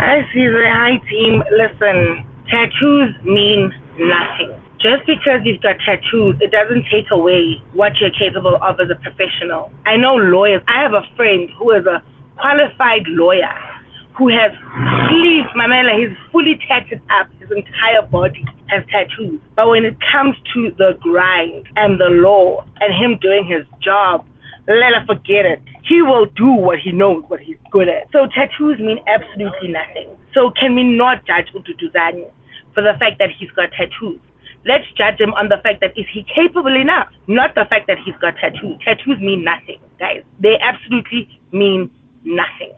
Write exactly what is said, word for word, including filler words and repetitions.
Hi, Caesar. Hi, team. Listen, tattoos mean nothing. Just because you've got tattoos, it doesn't take away what you're capable of as a professional. I know lawyers. I have a friend who is a qualified lawyer who has sleeves, Mamela, he's fully tatted up. His entire body has tattoos. But when it comes to the grind and the law and him doing his job, let us forget it. He will do what he knows, what he's good at. So tattoos mean absolutely nothing. So can we not judge Ududuzane for the fact that he's got tattoos? Let's judge him on the fact that is he capable enough, not the fact that he's got tattoos. Tattoos mean nothing, guys. They absolutely mean nothing.